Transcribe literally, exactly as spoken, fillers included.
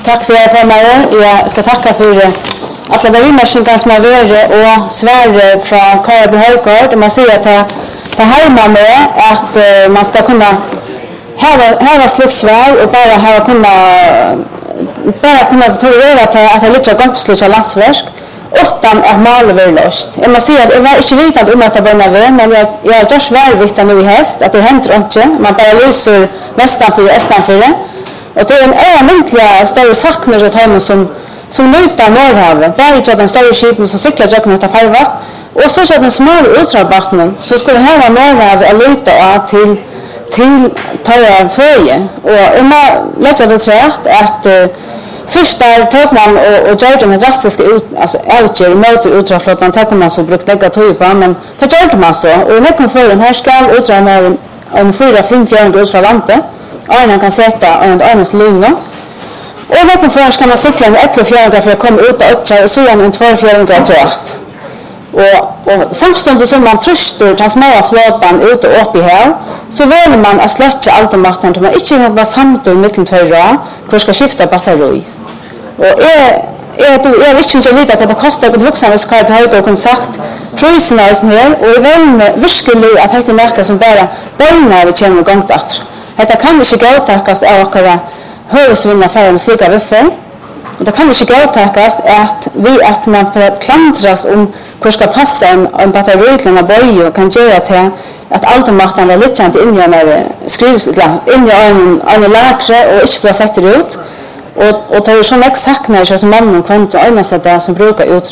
Tack för att jag ska tacka för alla de vinnarskyltar som har varit och Sverige från Karlby Höjgård. Man säger att det hemma med att man ska kunna ha slags svar och bara ha kunna bara kunna tolerera att det är lite gomsligt landsverk utan att måla väl löst. Jag måste säga att jag var inte vitande om att det var väl, men jag jag har just väl vittna nu i häst att det händer inte. Man bara lyser västanför och östanför. Och det är en äventliga större saknar att ha som som lutar Norrhavet. Bara inte den större skipen som cyklar jag kan farvat. Och så så den smala ultrabattnen så skulle här vara Norrhavet att luta av till till Torra Föje. Och jag må lägga det rätt att uh, sista tog man och, och gör den drastiska ut, alltså outger mot ultraflottan. Det kommer man så brukt lägga tog på, men det gör man så. Och när kom för den här ska ultra med en fyra fem fjärde ultralantet. Arna kan sätta en annans lugna. Och när för ska man cykla med ett fjärde för att komma ut och åtta och så igen en två fjärde grad rätt. Och och samtidigt som man tröstar ta små flottan ut och upp i här så vill man att släcka allt om makten man inte har bara samt och mitten två rad hur ska skifta batteri. Och är är du är visst inte vita vad det kostar att vuxna med Skype har jag sagt priserna är här och väl virkelig att det märka som bara börjar vi känner gångt att det kan inte gå takas av akkurat hörsvinna för en slika viffel. Det kan inte gå takas att vi att man för att klantras om hur ska passa en, en batteriutlänga böj och kan göra till att automaten är lite inte in i en skrivs in i en en lagre och inte bara sätter ut och och tar ju sån exakt när jag som mannen kvant och annars att det som brukar ut